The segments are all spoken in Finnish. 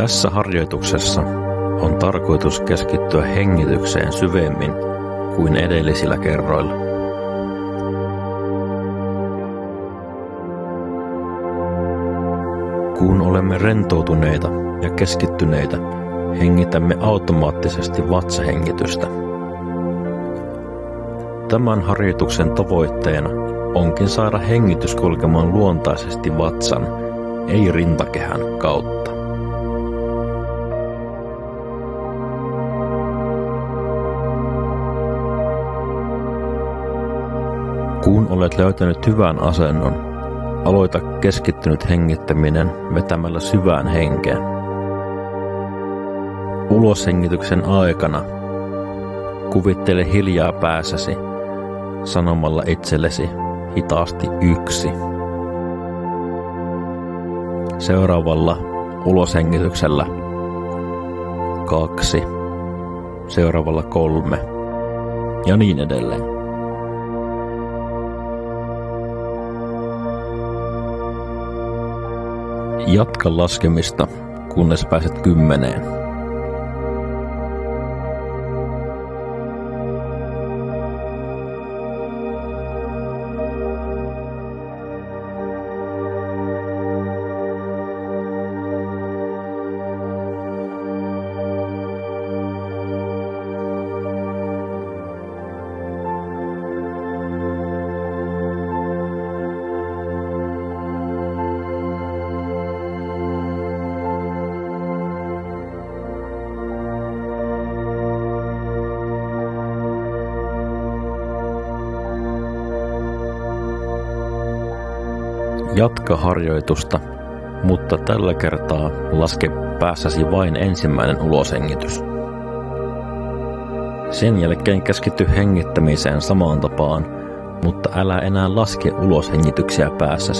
Tässä harjoituksessa on tarkoitus keskittyä hengitykseen syvemmin kuin edellisillä kerroilla. Kun olemme rentoutuneita ja keskittyneitä, hengitämme automaattisesti vatsahengitystä. Tämän harjoituksen tavoitteena onkin saada hengitys kulkemaan luontaisesti vatsan, ei rintakehän kautta. Kun olet löytänyt hyvän asennon, aloita keskittynyt hengittäminen vetämällä syvään henkeen. Uloshengityksen aikana kuvittele hiljaa päässäsi sanomalla itsellesi hitaasti 1. Seuraavalla uloshengityksellä 2. Seuraavalla 3 ja niin edelleen. Jatka laskemista, kunnes pääset 10. Jatka harjoitusta, mutta tällä kertaa laske päässäsi vain ensimmäinen uloshengitys. Sen jälkeen keskity hengittämiseen samaan tapaan, mutta älä enää laske uloshengityksiä päässäsi.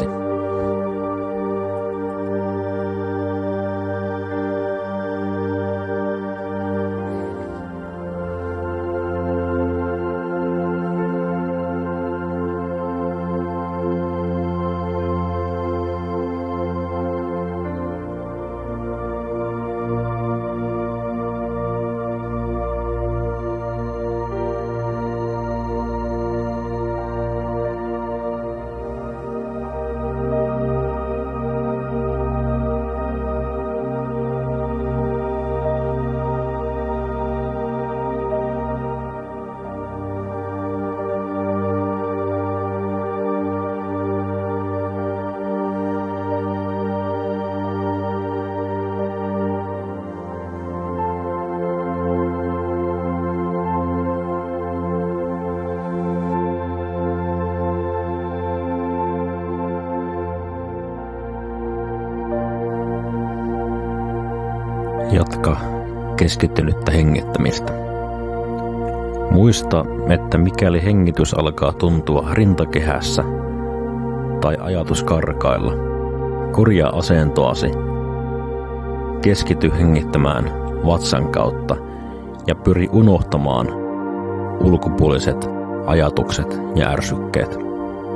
Jatka keskittynyttä hengittämistä. Muista, että mikäli hengitys alkaa tuntua rintakehässä tai ajatus karkailla, korjaa asentoasi, keskity hengittämään vatsan kautta ja pyri unohtamaan ulkopuoliset ajatukset ja ärsykkeet.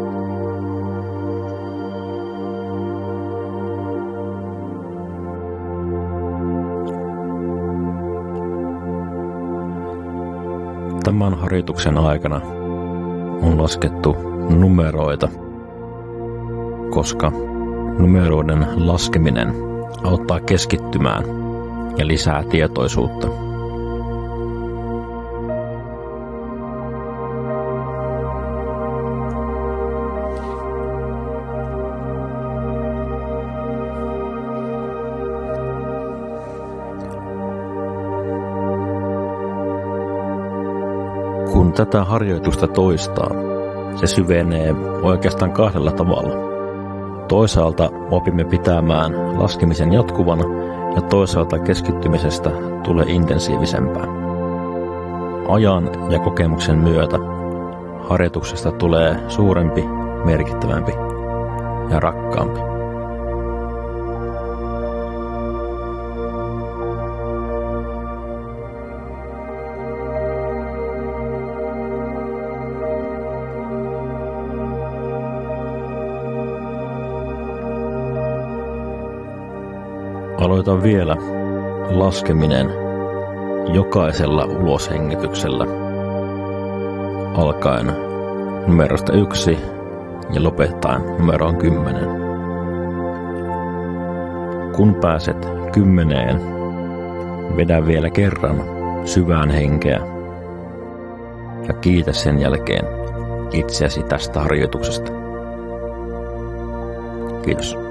Tämän harjoituksen aikana on laskettu numeroita, koska numeroiden laskeminen auttaa keskittymään ja lisää tietoisuutta. Kun tätä harjoitusta toistaa, se syvenee oikeastaan 2 tavalla. Toisaalta opimme pitämään laskemisen jatkuvana ja toisaalta keskittymisestä tulee intensiivisempää. Ajan ja kokemuksen myötä harjoituksesta tulee suurempi, merkittävämpi ja rakkaampi. Aloita vielä laskeminen jokaisella uloshengityksellä alkaen numerosta 1 ja lopettaen numeroon 10. Kun pääset 10, vedä vielä kerran syvään henkeä ja kiitä sen jälkeen itseäsi tästä harjoituksesta. Kiitos.